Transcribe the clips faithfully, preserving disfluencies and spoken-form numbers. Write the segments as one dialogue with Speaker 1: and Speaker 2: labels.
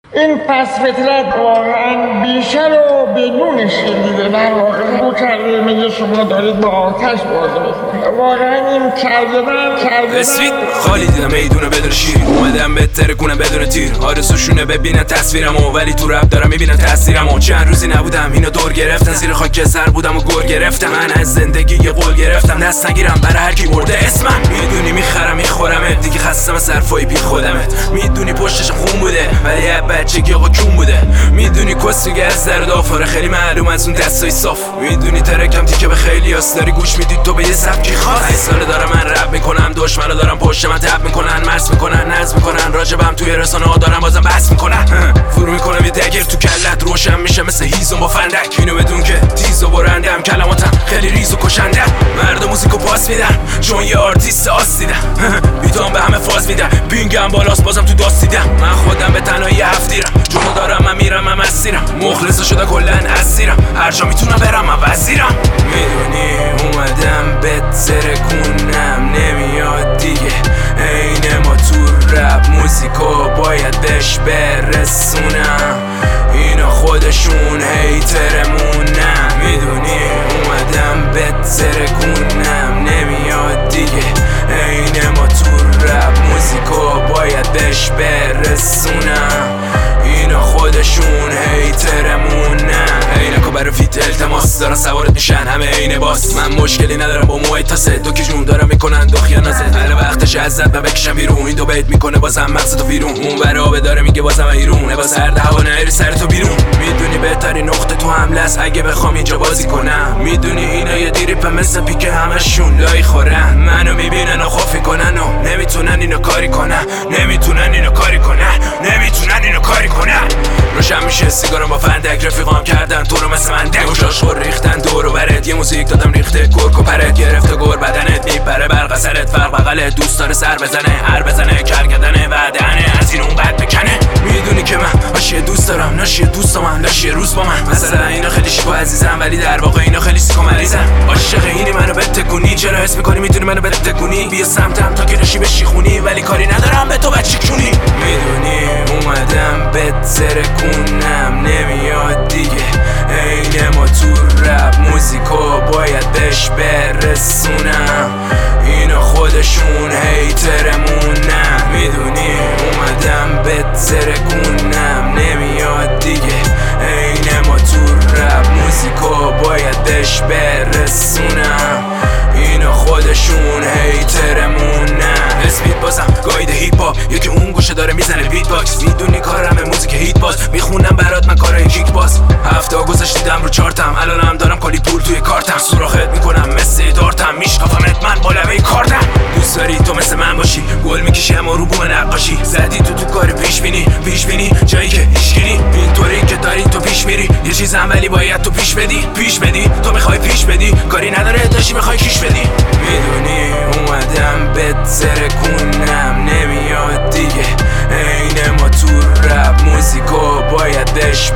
Speaker 1: این پس فطرت واقعا بیشتر و بدون شدیده در واقع رو کرده میگه شما دارید با آتش بازی میکنید. واقعا این کردن کردن
Speaker 2: اسویت خالی دیدم میدونه بدون شیر اومدم بهتره کنم بدون تیر آرزوشونه ببینن تصویرمو ولی تو رپ دارم میبینن تاثیرمو. چند روزی نبودم اینو دور گرفتن زیر خاک سر بودم و گور گرفتم. من از زندگی یه قول گرفتم دست نگیرم برای هر کی برده اسمم. میدونی میخرم میخورمت دیگه خستم صرفای بی خودمت. میدونی پشتش خون بوده ولی بچگی آقا کون بوده. میدونی کسوگه از در دافاره خیلی معلوم از اون دستای صاف. میدونی ترکم تیکه به خیلی هست داری گوش میدید تو به یه سبکی خاص. هشت ساله دارم من رپ میکنم دشمنو دارم پشت من تپ میکنن مرس میکنن نظم میکنن راجبم توی رسانه ها دارم بازم بحث میکنن. فرو میکنم یه دگر تو کلت روشن میشه مثل هیزم با فندک. اینو بدون که تیز و برندم کلماتم خیلی ریز و کشنده. مردم موزیکو پاس میدن چون یه آرتیست آس دیدم. بیتام به همه فاز میدن بینگم بالاست بازم تو داست دیدم. من خودم به تنهایی هفتیرم جونو دارم من میرم من مسیرم. مخلص شده کلن اسیرم هر جا میتونم برم من وزیرم. میدونی اومدم بهتره کنم نمیاد دیگه عین ما تو رپ موزیکو باید بهش برسونم. اینا خودشون هیترمونم. میدونی اومدم بهتره کنم نمیاد دیگه عین ما تو رپ موزیکو باید بهش برسونم. اینا خودشون هیترمونن. عینکو برای فیت التماس دارن سوارت میشن همه عین باس. من مشکلی ندارم با موهای تاسه دو که جون دارم میکنن دو خیانازه. هر وقتش ازت من بکشم بیرون این دو بیت میکنه بازم مقصد تو بیرون. اون برای آبه داره میگه بازم ایرونه با سرد هوا نهری سر تو بیرون. میدونی بهترین نقطه تو حمله است اگه بخوام اینجا بازی کنم. میدونی اینا یه دیریپ مثل پیک همشون لای خورن. منو میبینن و خوفی کنن و نمیتونن اینو کاری کنن. نمیتونن اینو کاری کنن نمیتونن اینو کاری کنن. روشن میشه سیگارم با فندک رفیقام کردن تو رو مثل من دک. گوشاش خور ریختن دور و برد یه موزیک دادم ریخته کرک و پرد. گرفته گور بدنت میپره برق سرت فرق بغلت دوست داره سر بزنه هر بزنه کر کردنه وعدهنه از این اون بد بکنه. میدونی که من آشیه دوست دارم ناشیه دوست من لاشیه روز با من. مثلا اینا خیلی شیک و عزیزم ولی در واقع اینا خیلی سیک و مریضن. عاشق اینی منو بتکونی چرا حس میکنی میتونی منو بتکونی. بیا سمتم تا که نشی بشی خونی ولی کاری ندارم به تو بچه کونی. میدونی اومدم بهتره کنم نمیاد دیگه عین ما تو رپ موزیکو باید بهش برسونم. اینا خودشون هیترمونن. میدونی اومدم بهتره کنم نمیاد دیگه عین ما تو رپ موزیکو باید بهش برسونم. اینا خودشون هیترمونن. اسمیت بازم گاید هیپ هاپ یکی اون گوشه داره میزنه بیت باکس. میدونی کارم موزیک هیت باز میخونم برات من کارای کیک باز. هفته ها گذشت دیدم رو چارتم الانم دارم کلی پول توی کارتم. سوراخت میکنم مثل دارتم میشکافمت من با لبه کارتم. دوست داری تو مثل من باشی گل میکشی اما رو بوم نقاشی. زدی تو تو کار پیش بینی پیش بینی جایی که هیچگیری. اینطوری که داری تو پیش میری یه چیز عملی باید تو پیش بدی پیش بدی. تو میخوای پیش بدی کاری نداره داشتی میخوای کیش بدی. میدونی اومدم بهتره کنم نمیاد دیگه عین ما تو رپ موزیکو باید بهش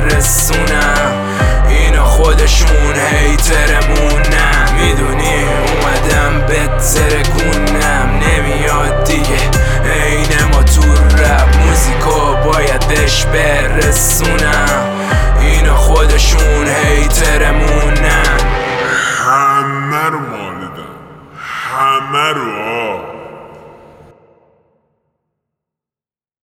Speaker 2: برسونم. اینا خودشون هیترمونن. میدونی اومدم بهتره کنم نمیاد دیگه عین ما تو رپ موزیکو باید بهش برسونم.